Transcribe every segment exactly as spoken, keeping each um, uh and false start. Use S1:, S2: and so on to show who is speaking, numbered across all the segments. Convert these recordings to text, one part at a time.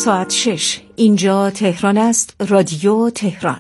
S1: ساعت شش. اینجا تهران است. رادیو تهران.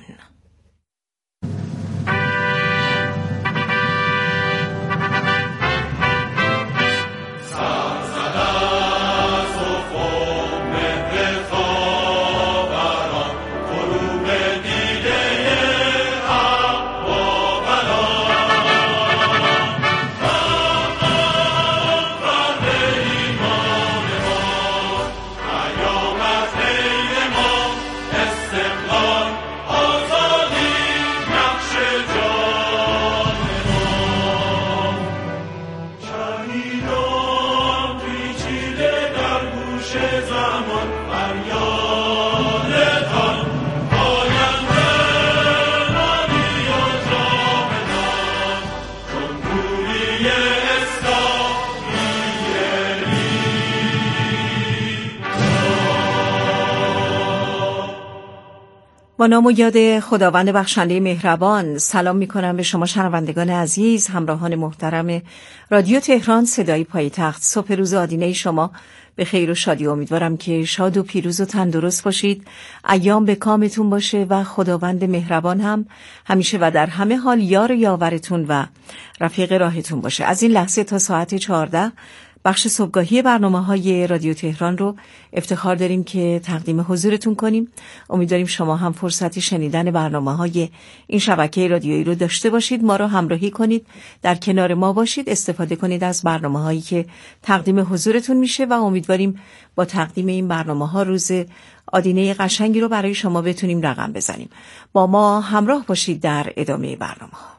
S1: با نام و یاد خداوند بخشنده مهربان سلام می کنم به شما شنوندگان عزیز، همراهان محترم رادیو تهران صدای پایتخت. صبح روز آدینه شما به خیر و شادی. امیدوارم که شاد و پیروز و تندرست باشید، ایام به کامتون باشه و خداوند مهربان هم همیشه و در همه حال یار و یاورتون و رفیق راهتون باشه. از این لحظه تا ساعت چهارده بخش صبحگاهی برنامه‌های رادیو تهران رو افتخار داریم که تقدیم حضورتون کنیم. امیدواریم شما هم فرصت شنیدن برنامه‌های این شبکه رادیویی رو داشته باشید، ما رو همراهی کنید، در کنار ما باشید، استفاده کنید از برنامه‌هایی که تقدیم حضورتون میشه و امیدواریم با تقدیم این برنامه‌ها روز آدینه قشنگی رو برای شما بتونیم رقم بزنیم. با ما همراه باشید در ادامه برنامه‌ها.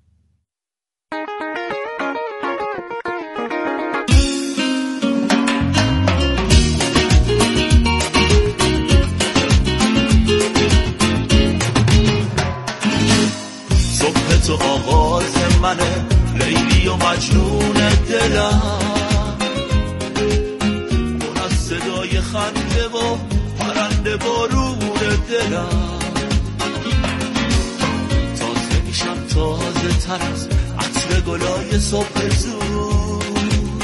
S2: تو آغاز منه لیلی و مجنون دلم، پر از صدای خنده و پرنده بارون دلم. تازه میشم تازه تر از عطر گلای صبح زود،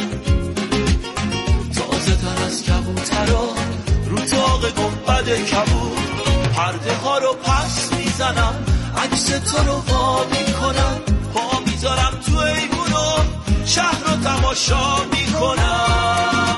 S2: تازه تر از کبوترا رو تاق گنبد کبود. پرده ها رو پس میزنم، عکس تو رو وا میکنم، پا میذارم تو ایوونو شهر رو تماشا میکنم.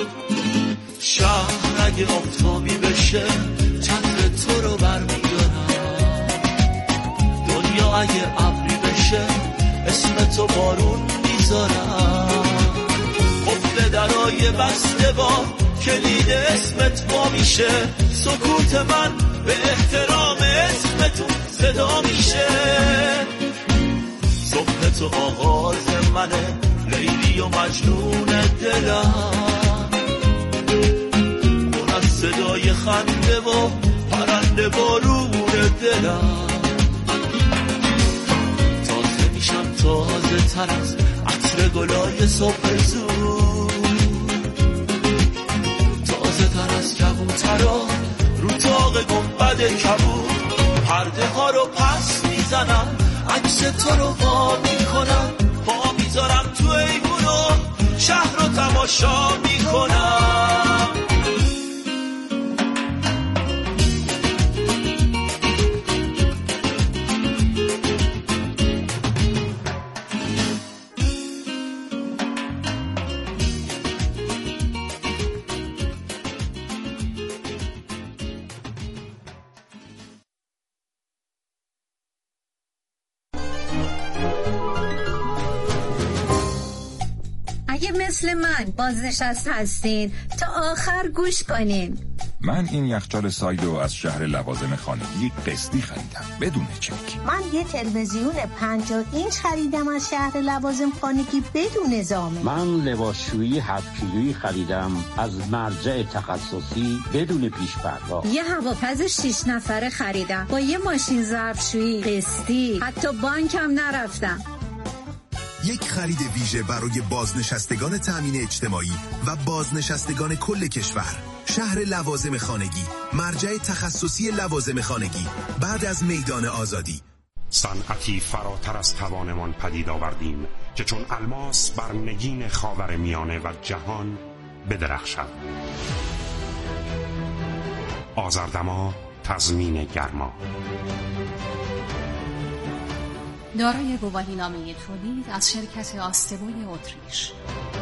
S2: شهر اگه آفتابی بشه چتر تو رو برمیدارم، دنیا اگه ابری بشه اسم تو بارون میذارم. قفل درای بسته با کلید اسمت وا میشه، سکوت من به احترام اسمتون صدا میشه. صبح تو آغاز منه لیلی و مجنون دلم، پر از صدای خنده و پرنده بارون دلم. تازه میشم تازه تر از عطر گلای صبح زود، تازه تر از کبوترا رو تاق گنبد کبود. پرده ها رو پس میزنم، عکس تو رو وا میکنم، پا میذارم تو ایوونو شهر رو تماشا میکنم.
S3: مثل من بازنشست هستین تا آخر گوش کنین.
S4: من این یخچال سایدو از شهر لوازم خانگی قسطی خریدم بدون چک.
S5: من یه تلویزیون پنجاه اینچ خریدم از شهر لوازم خانگی بدون زامن.
S6: من لباسشویی هفت کیلویی خریدم از مرجع تخصصی بدون پیش پرداخت.
S3: یه هواپز شش نفره خریدم با یه ماشین ظرفشویی قسطی، حتی بانک هم نرفتم.
S7: یک خرید ویژه برای بازنشستگان تامین اجتماعی و بازنشستگان کل کشور. شهر لوازم خانگی، مرجع تخصصی لوازم خانگی، بعد از میدان آزادی.
S8: صنعتی فراتر از توانمان پدید آوردیم که چون الماس بر نگین خاور میانه و جهان بدرخشد. آذردما تضمین گرما.
S9: دارای گواهینامه تولید از شرکت آستبوی اتریش.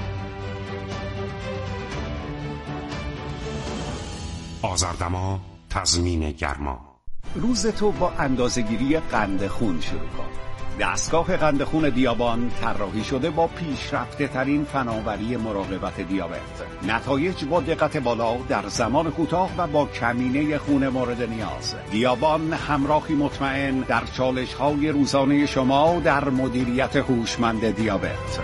S8: آذردما تضمین گرما.
S10: روز تو با اندازه‌گیری قند خون شروع کن. دستگاه قند خون دیابان طراحی شده با پیشرفته ترین فناوری مراقبت دیابت. نتایج با دقت بالا در زمان کوتاه و با کمینه خون مورد نیاز. دیابان همراهی مطمئن در چالش‌های روزانه شما در مدیریت هوشمند دیابت.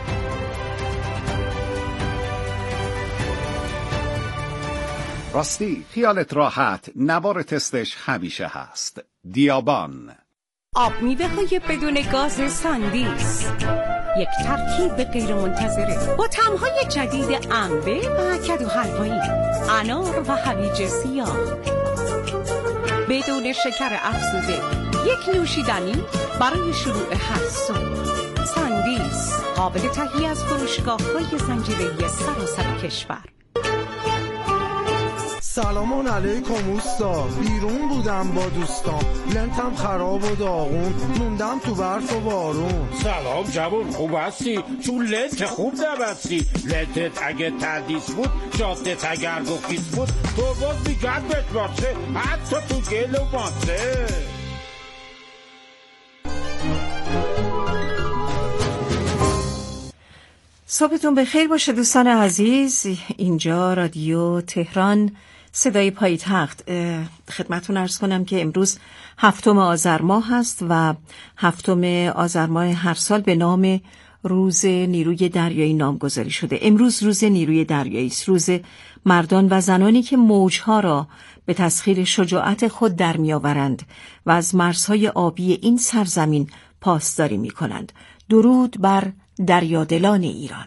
S10: راستی خیالت راحت، نوار تستش همیشه هست. دیابان.
S11: آب میوه های بدون گاز ساندیس، یک ترکیب غیر منتظره با طعم‌های جدید انبه و کدو حلوایی، انار و هویج سیاه، بدون شکر افزوده، یک نوشیدنی برای شروع هر صبح. ساندیس قابل تهیه از فروشگاه‌های زنجیره‌ای سراسر کشور.
S12: سلام علیکم اوستا، بیرون بودم با دوستام، لنتم خراب و داغون، موندم تو برف و بارون.
S13: سلام جوون، خوب هستی؟ چون لنت خوب نبستی. لنتت اگه تردیس بود، جادت اگر گفیس بود، تو باز میگرد بهت باشه، حتی تو گل و ماسه.
S1: صبحتون بخیر باشه دوستان عزیز. اینجا رادیو تهران صدای پایتخت. خدمتتون عرض کنم که امروز هفتم آذر ماه هست و هفتم آذر ماه هر سال به نام روز نیروی دریایی نامگذاری شده. امروز روز نیروی دریایی است، روز مردان و زنانی که موجها را به تسخیر شجاعت خود در میآورند و از مرزهای آبی این سرزمین پاسداری میکنند. درود بر دریادلان ایران.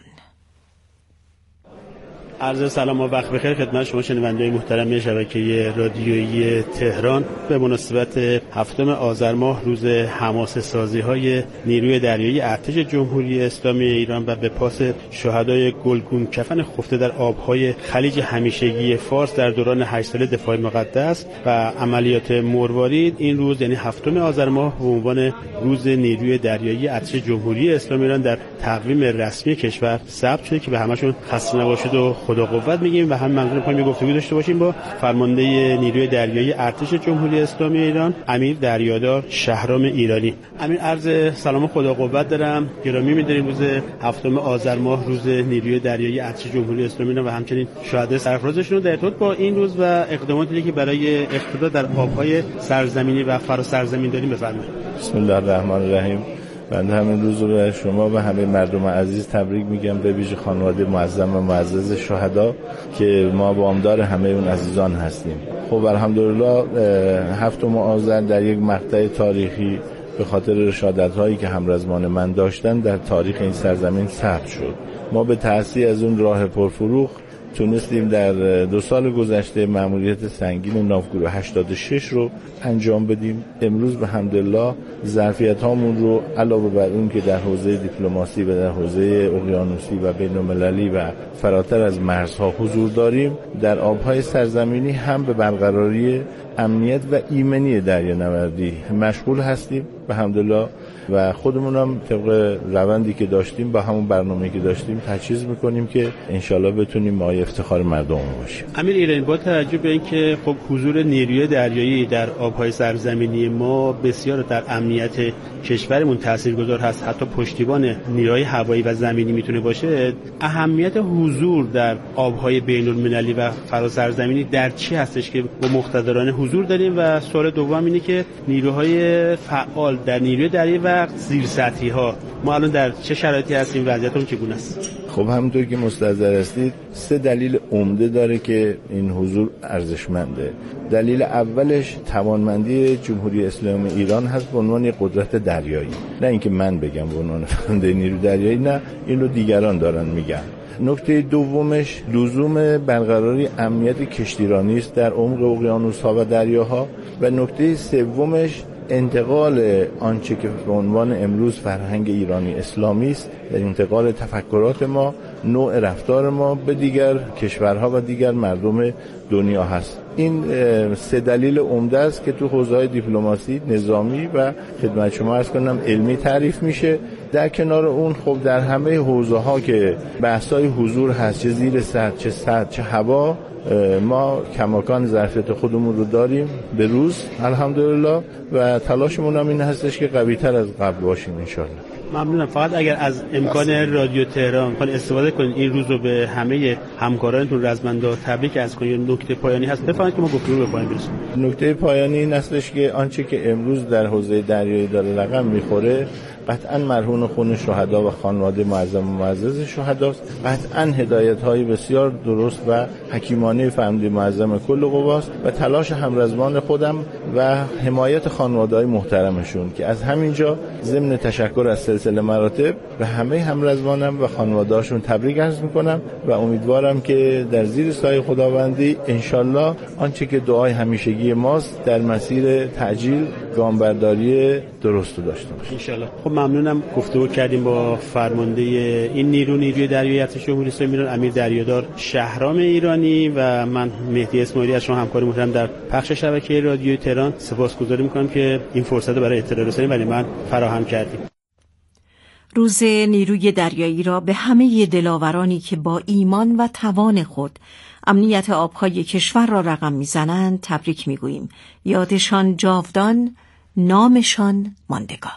S14: عرض سلام و وقت بخیر خدمت شما شنوندگان محترم شبکه رادیویی تهران. به مناسبت هفتم آذر ماه روز حماسه سازی های نیروی دریایی ارتش جمهوری اسلامی ایران و به پاس شهدای گلگون کفن خفته در آبهای خلیج همیشگی فارس در دوران هشت ساله دفاع مقدس و عملیات مروارید، این روز یعنی هفتم آذر ماه به عنوان روز نیروی دریایی ارتش جمهوری اسلامی ایران در تقویم رسمی کشور ثبت شده که به همشون خسته نباشید و خدا قوت میگیم و هم منظور پایین گفتگو داشته باشیم با فرمانده نیروی دریایی ارتش جمهوری اسلامی ایران امیر دریادار شهرام ایرانی. امیر عرض سلام و خدا قوت دارم. گرامی می‌داریم روز هفتم آذر ماه روز نیروی دریایی ارتش جمهوری اسلامی ایران و همچنین شهدای سرفرازشون در ارتباط با این روز و اقداماتی که برای اقتدا در آب‌های سرزمینی و فرا سرزمین داریم بفرمایید.
S15: بسم الله الرحمن الرحیم. من همین روز رو به شما و همه مردم عزیز تبریک میگم، به ویژه خانواده معظم و معزز شهدا که ما وامدار همه اون عزیزان هستیم. خب الحمدلله هفتم آذر در یک مقطع تاریخی به خاطر رشادت‌هایی که همرزمان من داشتن در تاریخ این سرزمین ثبت شد. ما به تأسی از اون راه پرفروغ تونستیم در دو سال گذشته مأموریت سنگین ناوگروه هشتاد و شش رو انجام بدیم. امروز به حمدالله ظرفیت هامون رو علاوه بر اون که در حوزه دیپلماسی و در حوزه اقیانوسی و بین‌المللی و فراتر از مرزها حضور داریم، در آبهای سرزمینی هم به برقراری امنیت و ایمنی دریانوردی مشغول هستیم به حمدالله و خودمون هم طبق روندی که داشتیم با همون برنامه‌ای که داشتیم تجهیز میکنیم که انشالله بتونیم مایه افتخار مردم باشیم.
S14: امیر ایرانی، با توجه به اینکه خب حضور نیروی دریایی در آبهای سرزمینی ما بسیار در امنیت کشورمون تاثیرگذار هست، حتی پشتیبان نیروهای هوایی و زمینی میتونه باشه، اهمیت حضور در آبهای بین‌المللی و فراسرزمینی در چی هستش که با مقتدران حضور داریم؟ و سوال دوم اینه که نیروهای فعال در نیروی دریایی و زیر سطحی ها ما الان در چه شرایطی هستیم، وضعیتمون چگونه است؟
S15: خب همونطور که مستحضر هستید سه دلیل عمده داره که این حضور ارزشمنده. دلیل اولش توانمندی جمهوری اسلامی ایران هست به عنوان قدرت دریایی، نه اینکه من بگم به عنوان فرمانده نیروی دریایی، نه این رو دیگران دارن میگن. نکته دومش لزوم برقراری امنیت کشتیرانی است در عمق اقیانوس‌ها و دریاها و نکته سومش انتقال آنچه که به عنوان امروز فرهنگ ایرانی اسلامی است، در انتقال تفکرات ما نوع رفتار ما به دیگر کشورها و دیگر مردم دنیا هست. این سه دلیل عمده است که تو حوزه‌های دیپلماسی، نظامی و خدمت شما عرض کنم علمی تعریف میشه. در کنار اون خب در همه حوزه‌ها که بحث‌های حضور هست، چه زیر سطح، چه سطح، چه هوا، ما کماکان ظرفیت خودمون رو داریم به روز الحمدلله و تلاشمون هم این هستش که قوی‌تر از قبل باشیم انشالله.
S14: ممنونم. فقط اگر از امکان رادیو تهران خواهید استفاده کنید این روز رو به همه همکارانتون رزمندا تبریک از کنید. نکته پایانی هست بفرمایید که ما گفتگو به پایان برسونیم.
S15: نکته پایانی این هستش که آنچه که امروز در حوزه دریایی داره رقم میخوره قطعاً مرهون خون شهدا و خانواده معظم و معزز شهداست. قطعاً هدایت‌های بسیار درست و حکیمانه فرمانده معظم کل قواست و تلاش همرزمان خودم و حمایت خانواده‌های محترمشون که از همینجا ضمن تشکر از سلسله مراتب و همه همرزمانم و خانواده‌هاشون تبریک عرض می‌کنم و امیدوارم که در زیر سایه خداوندی انشالله آنچه که دعای همیشگی ماست در مسیر تعجیل گامبرداری درست داشته باشه
S14: انشالله. خب ممنونم. گفتگو کردیم با فرمانده این نیرو نیروی دریایی ارتش جمهوری اسلامی ایران امیر دریادار شهرام ایرانی و من مهدی اسماعیلی از شما همکار محترم در پخش شبکه رادیو تهران سپاسگزاری می‌کنم که این فرصت رو برای اطلاع رسانی برای من فراهم کردید.
S1: روز نیروی دریایی را به همه دلاورانی که با ایمان و توان خود امنیت آبهای کشور را رقم میزنند تبریک میگوییم. یادشان جاودان، نامشان ماندگار.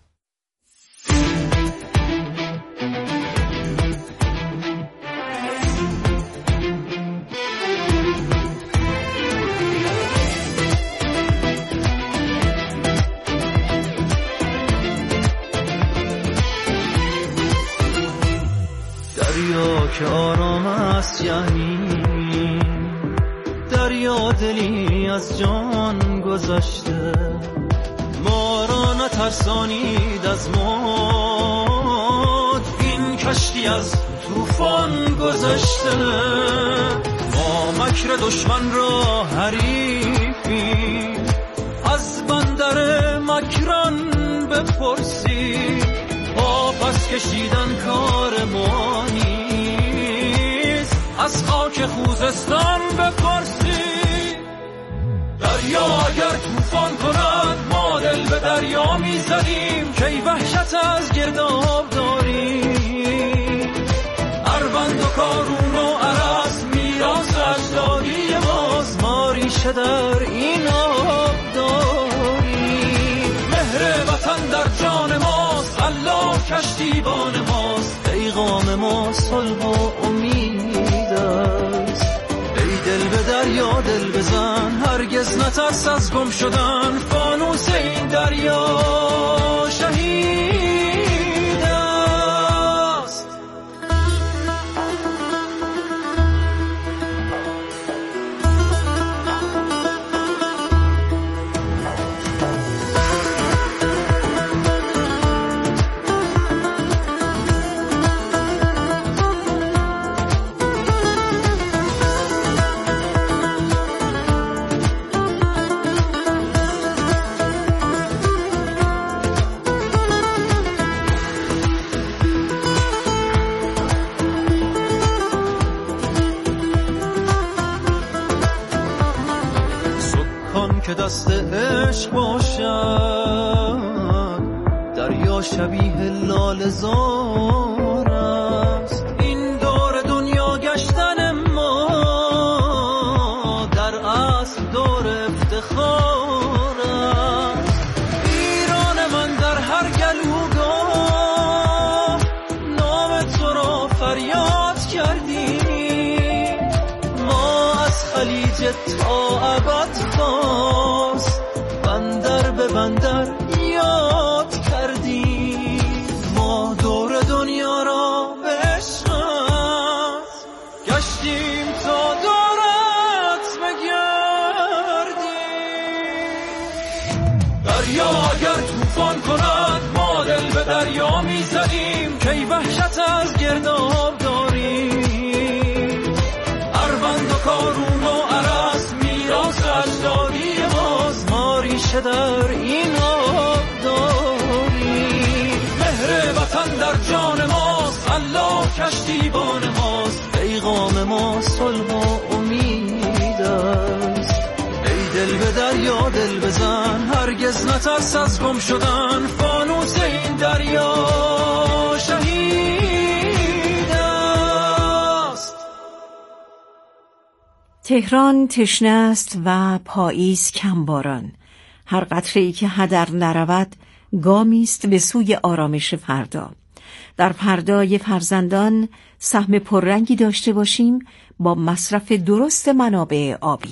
S2: دریا که آرام است یعنی دریا دلی از جان گذشته، ما را نترسانید از موج، این کشتی از طوفان گذشته. ما مکر دشمن را حریفی، از بندر مکران بپرسی، پس کشیدن کار ما نیست، از خاک خوزستان بپرسی. دریا اگر طوفان کند ما دل به دریا میزنیم، کی وحشت از گرداب داریم. اروند و کارون و عرس میراث اجدادی ماست، ما ریشه در این آب داریم. مهر وطن در جان ماست، الله کشتیبان ماست، پیغام ما صلح و امید است. ای دل به دریا دل بزن، هرگز نترس از گم شدن، فانوس این دریا شهید است. که دست عشق باشد، دریا شبیه لاله زار است. این دور دنیا گشتن ما در اصل دور افتخار است. ایران من در هر گلوگاه نام تو را فریاد کردیم، ما از خلیج تا ابد خواست بندر به بندر یاد کردیم. ما دور دنیا را به عشقت گشتیم تا دورت بگردیم. دریا اگر طوفان کند ما دل به دریا میزنیم، کی وحشت از گرداب داریم. اروند و کارون و عرس میراث اجدادی ماست، ما ریشه در این آب داریم. مهر وطن در جان ماست، الله کشتیبان ماست، پیغام ما صلح و امید است. ای دل به دریا دل بزن، هرگز نترس از گم شدن، فانوس این دریا شهید است.
S1: تهران تشنه است و پاییز کمباران. هر قطره‌ای که هدر نرود گامی است به سوی آرامش فردا. در پردای فرزندان سهم پررنگی داشته باشیم با مصرف درست منابع آبی.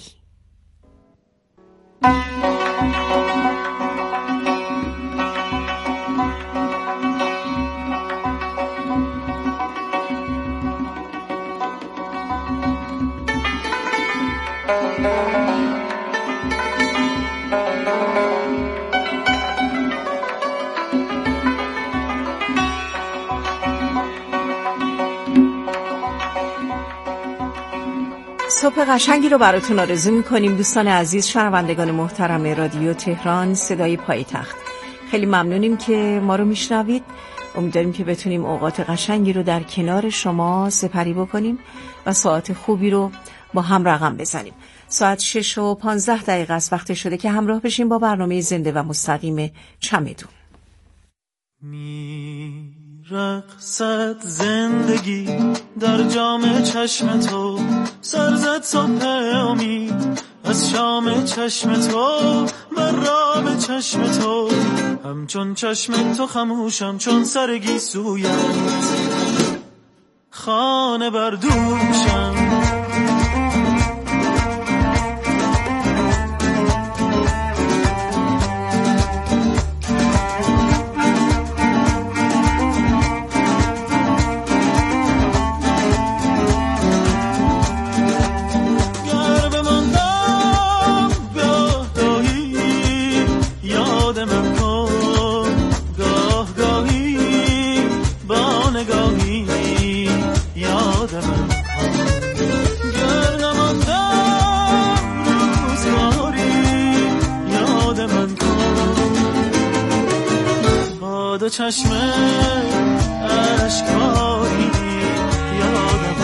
S1: صبح قشنگی رو براتون آرزو می‌کنیم دوستان عزیز، شنوندگان محترم رادیو تهران صدای پایتخت. خیلی ممنونیم که ما رو میشنوید. امیدواریم که بتونیم اوقات قشنگی رو در کنار شما سپری بکنیم و ساعت خوبی رو با هم رقم بزنیم. ساعت شش و پانزده دقیقه است، وقت شده که همراه بشیم با برنامه زنده و مستقیم چمدون.
S2: رقصت زندگی در جام چشم تو، سرزد صبح امید از شام چشم تو، مرام چشم تو، همچون چشم تو خموشم چون سرگی سویت، خانه بردوشم. چشم اشکاری یادم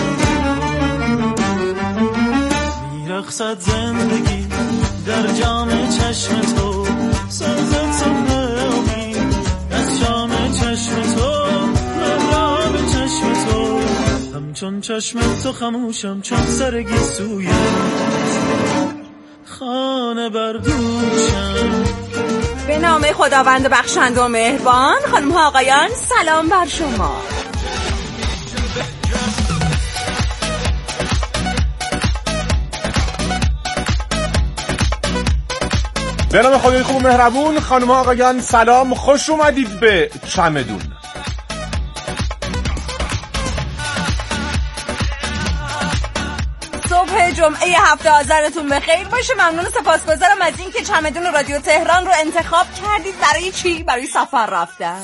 S2: میرقصد زندگی در جام چشم تو، سرزد صبح امید از جام چشم تو، مرام چشم تو، همچون چشم تو خموشم چون سرگی سوی خانه بردوشم.
S1: به نام خداوند بخشنده و مهربان. خانم ها آقایان سلام بر شما.
S16: به نام خدای خوب و مهربون. خانم ها آقایان سلام، خوش اومدید به چمدون.
S1: صبح جمعه هفته آذرتون بخیر باشه. ممنون و سپاسگزارم از این که چمدون رادیو تهران رو انتخاب کردید. برای چی؟ برای سفر رفتن.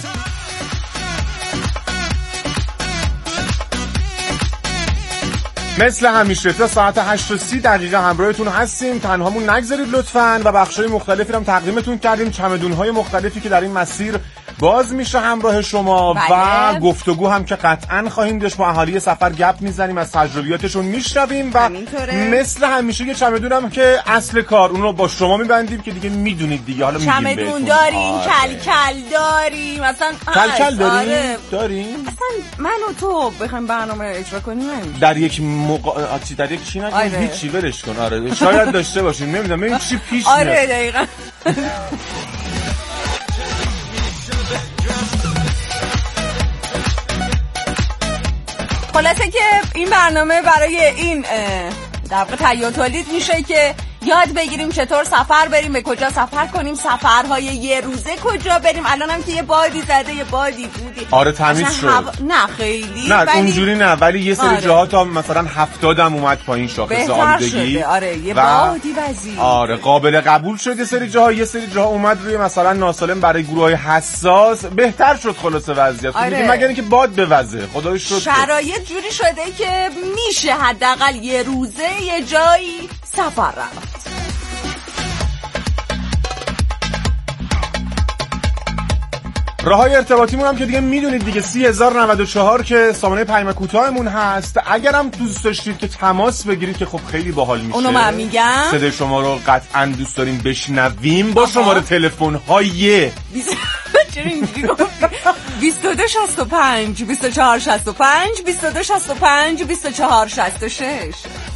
S16: مثل همیشه تا ساعت هشت و سی دقیقه همراهتون هستیم. تنهامون نگذارید لطفاً و بخشای مختلفی هم تقدیمتون کردیم، چمدون‌های مختلفی که در این مسیر باز میشه همراه شما. بله. و گفتگو هم که قطعاً خواهیم داشت، با اهالی سفر گپ میزنیم، از تجربیاتشون میشنویم و مثل همیشه یه چمدون هم که اصل کار اون رو با شما میبندیم که دیگه میدونید دیگه. حالا میگیم بهتون
S1: چمدون داریم، کلکل داریم، مثلا
S16: کلکل داریم آره. داریم
S1: اصلا من و تو بخوایم برنامه اجرا کنیم
S16: در یک موقع در یک چی نگیم آره. هیچی ولش کن. آره شاید داشته باشیم، نمیدونم ببین چی پیش میاد.
S1: آره دقیقاً. خلاصه که این برنامه برای این در واقع تهیه و تولید میشه که یاد بگیریم چطور سفر بریم، به کجا سفر کنیم، سفرهای یه روزه کجا بریم. الان هم که یه بادی زده، یه بادی بودی
S16: آره تمیز شد هوا...
S1: نه خیلی
S16: نه ولی... اونجوری نه، ولی یه سری آره. جاها تا مثلا هفتاد هم اومد پایین شاخص آلودگی.
S1: آره یه
S16: و...
S1: بادی وزی
S16: آره قابل قبول شد. یه سری جاها یه سری جاها اومد روی مثلا ناسالم برای گروهای حساس. بهتر شد خلاص وضعیت آره. مگر اینکه باد بوزه. خدای شکر
S1: شرایط جوری شده که میشه حداقل یه روزه یه جایی سفر رفت.
S16: راههای ارتباطیمون هم که دیگه میدونید دیگه سی هزار و نود و چهار که سامانه پیام کوتاهمون هست. اگرم دوست داشتید که تماس بگیرید که خب خیلی باحال میشه،
S1: اونو من میگم
S16: صدای شما رو قطعا دوست داریم بشنویم با شماره تلفن های
S1: چرا اینجوری گفتی؟ بیست و دو شصت و پنج بیست و چهار شصت و پنج بیست و دو شصت و پنج بیست و چهار شصت و شش.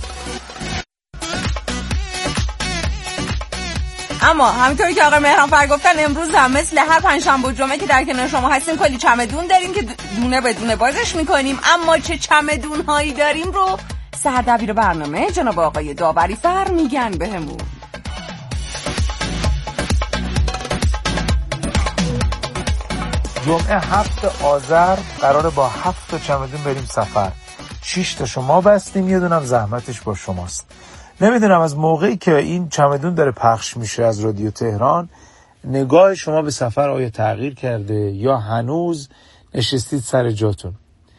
S1: اما همینطوری که آقای مهرانفر گفتن امروز هم مثل هر پنجشنبه و جمعه که در کنار شما هستیم کلی چمدون داریم که دونه به دونه بازش میکنیم. اما چه چمدون هایی داریم رو سردبیر برنامه جناب آقای داوری فر میگن بهمون.
S17: جمعه هفت آذر قراره با هفت تا چمدون بریم سفر. شش تا شما بستیم، یه دونم زحمتش با شماست. نمیدونم از موقعی که این چمدون داره پخش میشه از رادیو تهران نگاه شما به سفر آیا تغییر کرده یا هنوز نشستید سر جاتون.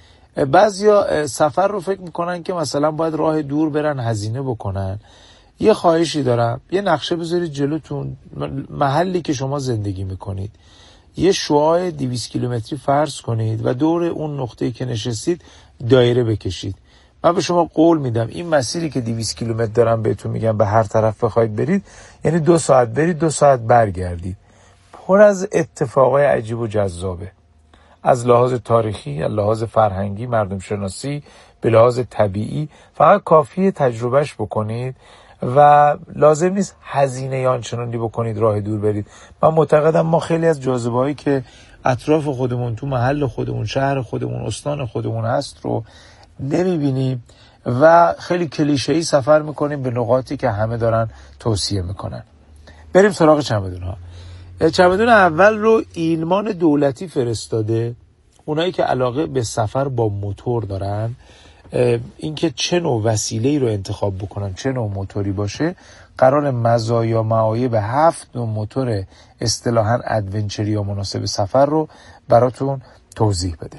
S17: بعضیا سفر رو فکر میکنن که مثلا باید راه دور برن هزینه بکنن. یه خواهشی دارم، یه نقشه بذارید جلوتون، محلی که شما زندگی میکنید یه شعاع دویست کیلومتری فرض کنید و دور اون نقطه‌ای که نشستید دایره بکشید. من به شما قول میدم این مسیری که دویست کیلومتر دارم بهتون میگم به هر طرف بخواید برید، یعنی دو ساعت برید دو ساعت برگردید، پر از اتفاقای عجیب و جذابه، از لحاظ تاریخی، از لحاظ فرهنگی، مردم شناسی، به لحاظ طبیعی. فقط کافیه تجربهش بکنید و لازم نیست هزینه آنچنانی بکنید راه دور برید. من معتقدم ما خیلی از جاذبه‌هایی که اطراف خودمون، تو محل خودمون، شهر خودمون، استان خودمون هست رو نمیبینیم و خیلی کلیشه‌ای سفر میکنیم به نقاطی که همه دارن توصیه میکنن. بریم سراغ چمدون ها. چمدون اول رو ایلمان دولتی فرستاده. اونایی که علاقه به سفر با موتور دارن، اینکه چه نوع وسیله‌ای رو انتخاب بکنن، چه نوع موتوری باشه، قرار مزایا معایب هفت نوع موتور اصطلاحاً ادونچری یا مناسب سفر رو براتون توضیح بده.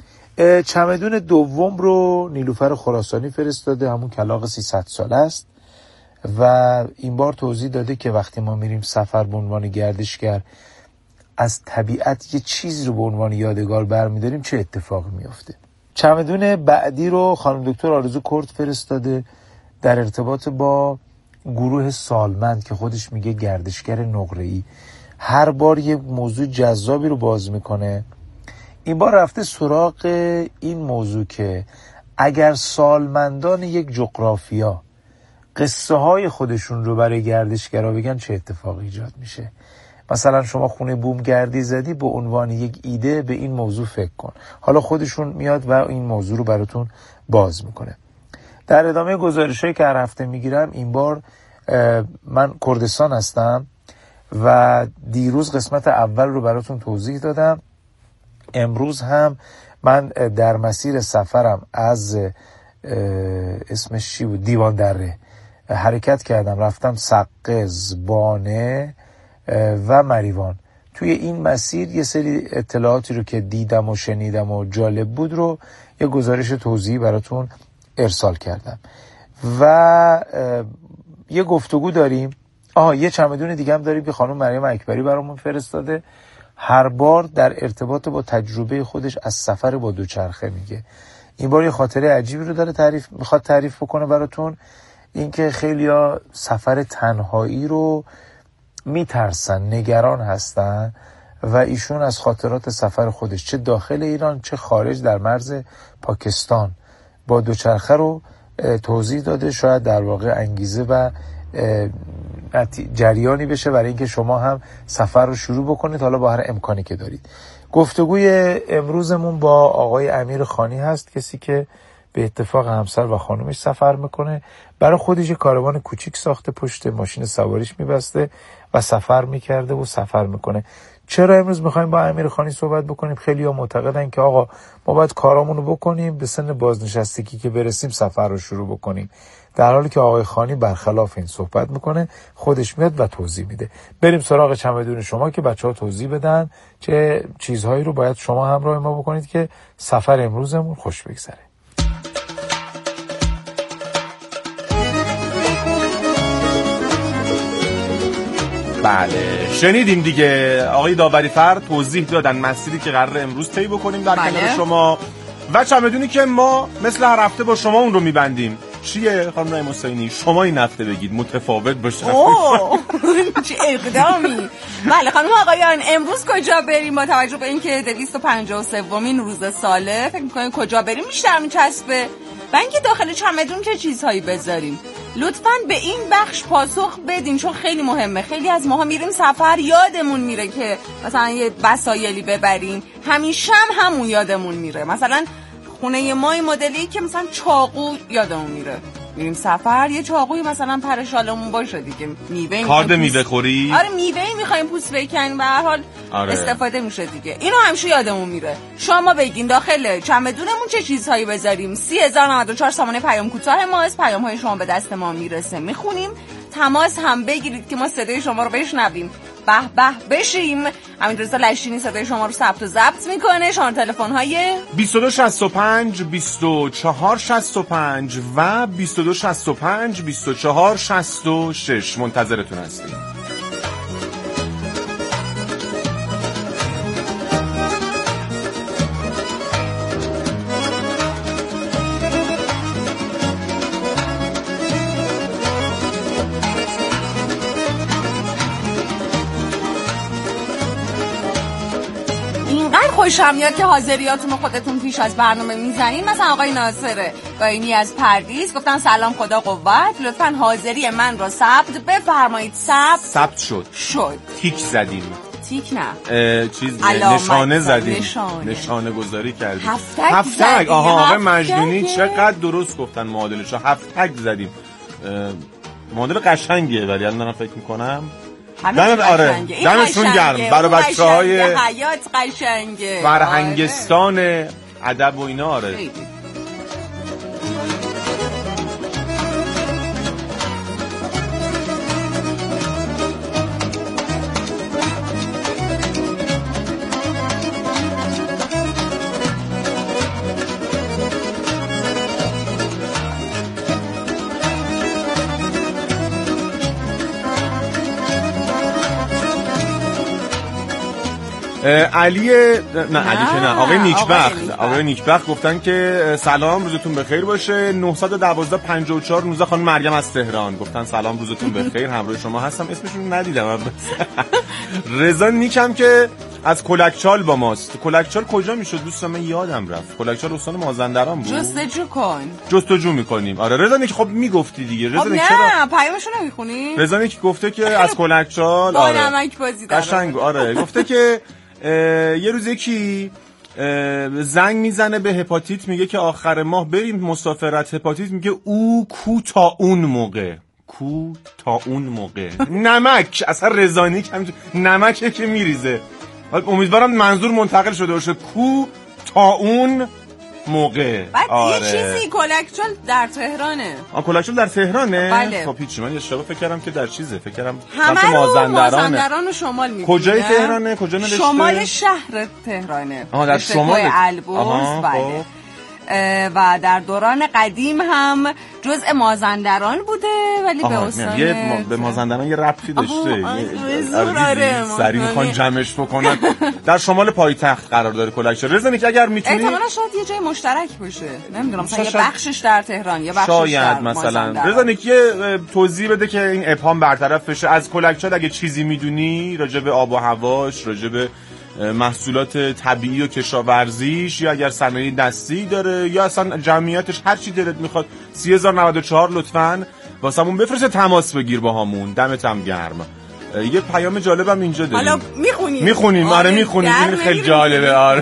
S17: چمدون دوم رو نیلوفر خراسانی فرستاده، همون کلاغ سیصد ساله است و این بار توضیح داده که وقتی ما میریم سفر به عنوان گردشگر از طبیعت یه چیز رو به عنوان یادگار برمی‌داریم چه اتفاقی میفته. چمدون بعدی رو خانم دکتر آرزو کرد فرستاده در ارتباط با گروه سالمند که خودش میگه گردشگر نقره‌ای، هر بار یه موضوع جذابی رو باز میکنه. این بار رفته سراغ این موضوع که اگر سالمندان یک جغرافیا قصه های خودشون رو برای گردشگرا بگن چه اتفاقی ایجاد میشه. مثلا شما خونه بوم گردی زدی، به عنوان یک ایده به این موضوع فکر کن. حالا خودشون میاد و این موضوع رو براتون باز میکنه. در ادامه گزارشایی که هر هفته میگیرم، این بار من کردستان هستم و دیروز قسمت اول رو براتون توضیح دادم. امروز هم من در مسیر سفرم از اسمش چی بود، دیوان دره حرکت کردم، رفتم سقز، بانه و مریوان. توی این مسیر یه سری اطلاعاتی رو که دیدم و شنیدم و جالب بود رو یه گزارش توضیحی براتون ارسال کردم و یه گفتگو داریم. آها یه چمدون دیگه هم داریم که خانم مریم اکبری برامون فرستاده. هر بار در ارتباط با تجربه خودش از سفر با دوچرخه میگه. این بار یه خاطره عجیبی رو داره تعریف میخواد تعریف بکنه براتون، اینکه خیلیا سفر تنهایی رو میترسن، نگران هستن و ایشون از خاطرات سفر خودش چه داخل ایران چه خارج در مرز پاکستان با دوچرخه رو توضیح داده. شاید در واقع انگیزه و جریانی بشه برای اینکه شما هم سفر رو شروع بکنید، حالا با هر امکانی که دارید. گفتگوی امروزمون با آقای امیر خانی هست، کسی که به اتفاق همسر و خانومش سفر میکنه. برای خودش کاروان کوچیک ساخته، پشت ماشین سواریش میبسته و سفر میکرده و سفر میکنه. چرا امروز میخوایم با امیر خانی صحبت بکنیم؟ خیلی ها معتقدن که آقا ما باید کارامونو بکنیم، به سن بازنشستگی که برسیم سفر رو شروع بکنیم، در حالی که آقای خانی برخلاف این صحبت میکنه، خودش میاد و توضیح میده. بریم سراغ چمدون شما که بچه‌ها توضیح بدن چه چیزهایی رو باید شما همراه ما بکنید که سفر امروزمون خوش بگذره.
S16: بله شنیدیم دیگه، آقای داوری فرد توضیح دادن مسیری که قراره امروز طی بکنیم در
S1: بله.
S16: کنار شما و چمدونی که ما مثل هر هفته با شما اون رو میبندیم. چیه خانم نعیم حسینی؟ شما این هفته بگید متفاوت باشه.
S18: اوه چه اقدامی. بله خانم آقایان، امروز کجا بریم؟ با توجه به اینکه دویست و پنجاه و سومین روز ساله فکر می‌کنید کجا بریم بیشتر میچسبه؟ و اینکه داخل چمدون چه چیزهایی بذاریم؟ لطفاً به این بخش پاسخ بدین چون خیلی مهمه. خیلی از ماها میریم سفر یادمون میره که مثلا یه وسایلی ببریم، همیشه هم همون یادمون میره. مثلا خونه ما این مدلی که مثلا چاقو یادمون میره، میریم سفر یه چاقوی مثلا پر شالمون باشه دیگه. میوه
S16: کارد میوه خوری؟
S18: آره میوه میخوایم پوست بکنیم، به هر حال آره. استفاده میشه دیگه. اینو همیشه یادمون میره. شما بگین داخل چمدونمون چه چیزهایی بذاریم؟ سی هزار و نود و چهار سامانه پیام کوتاه ماست، پیام های شما به دست ما میرسه، میخونیم. تماس هم بگیرید که ما صدای شما رو بشنویم، به به بشیم. همین رضا لشینی صدای شما رو ثبت و ضبط میکنه. شماره تلفن های
S16: بیست و دو شصت و پنج بیست و چهار شصت و پنج و بیست و دو شصت و پنج بیست و چهار شصت و شش منتظرتون هستیم.
S18: خوشم میاد که حاضریاتون رو خودتون پیش از برنامه میزنین. مثلا آقای ناصر قاینی از پردیس گفتن سلام خدا قوت، لطفاً حاضری من را ثبت بفرمایید. ثبت
S16: ثبت شد
S18: شد
S16: تیک زدیم
S18: تیک نه
S16: چیز نشانه زدیم نشانه, نشانه گذاری کردیم.
S18: هفتک
S16: هفتک آها آقای مجنونی چقدر درست گفتن معادلش. هفتک زدیم. معادل قشنگیه ولی الان دارم فکر میکنم
S18: دمت
S16: آره دمتون گرم برای بچه‌های
S18: حیات قشنگه
S16: فرهنگستان ادب و اینا. آره علی نه علی که نه آقای نیکبخت آقای نیکبخت گفتن که سلام روزتون بخیر باشه. نهصد و دوازده پنجاه و چهار نوزده خانم مریم از تهران گفتن سلام روزتون بخیر، همراه شما هستم. اسمشون ندیدم. رضا نیکم که از کلکچال با ماست. کلکچال کجا میشد دوستان؟ من یادم رفت. کلکچال استان مازندران بود.
S18: جستجو کن.
S16: جستجو میکنیم. آره رضا نیک خب میگفتی دیگه. رضا نیک
S18: چرا؟ نه پیامشو نمیخونی؟
S16: رضا نیک گفته که از کلکچال
S18: آره نمک بازی داره.
S16: قشنگ آره گفته که یه روز یکی زنگ میزنه به هپاتیت میگه که آخر ماه بریم مسافرت. هپاتیت میگه او کو تا اون موقع، کو تا اون موقع. نمک اصلا رضانی که نمکه که میریزه. امیدوارم منظور منتقل شده باشه. کو تا اون موقع.
S18: بعد آره. یه چیزی کلکچال در تهرانه.
S16: آ کلکچال در تهرانه؟
S18: بله.
S16: خب هیچ من اشتباه فکر کردم که در چیزه. فکر کردم
S18: همه مازندران و شمال میبینه.
S16: کجای تهرانه؟ کجا نوشته؟
S18: شمال شهر تهرانه.
S16: آها در شمال
S18: البرز. بله. و در دوران قدیم هم جزء مازندران بوده ولی به استان
S16: یه ما... به مازندران یه ربطی داشته. سری میخوان جمعش بکنن. در شمال پایتخت قرار داره کلکچال. رضا نیک اگر میتونی
S18: احتمالاً شاید یه جای مشترک باشه، نمیدونم مثلا یه بخشش در تهران یه بخشش
S16: شاید
S18: در
S16: مثلا. رضا نیک یه توضیح بده که این ابهام برطرف بشه. از کلکچال اگه چیزی میدونی راجع به آب و هواش، راجع به محصولات طبیعی و کشاورزیش، یا اگر صنایع دستی داره یا اصلا جمعیتش، هر چی دلت میخواد سی هزار و نود و چهار لطفاً واسمون بفرست، تماس بگیر با همون. دمت هم گرم. یه پیام جالبم اینجا داریم.
S18: حالا میخونیم
S16: میخونیم آره میخونیم. این خیلی جالبه. آره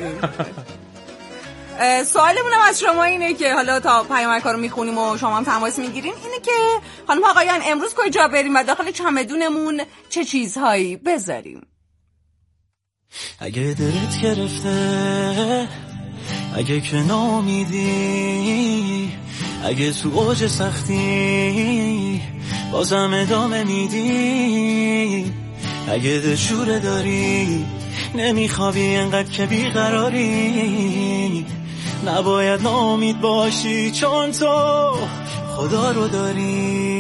S18: سوالمون هم از شما اینه که حالا تا پیامک رو میخونیم و شما هم تماس میگیرین، اینه که خانم آقایان امروز کجا بریم و داخل چمدونمون چه چیزهایی بذاریم؟
S2: اگه دلت گرفته، اگه که نامیدی، اگه تو اوج سختی بازم ادامه میدی، اگه دلشوره داری نمیخوابی انقدر که بیقراری، نباید ناامید باشی چون تو خدا رو داری.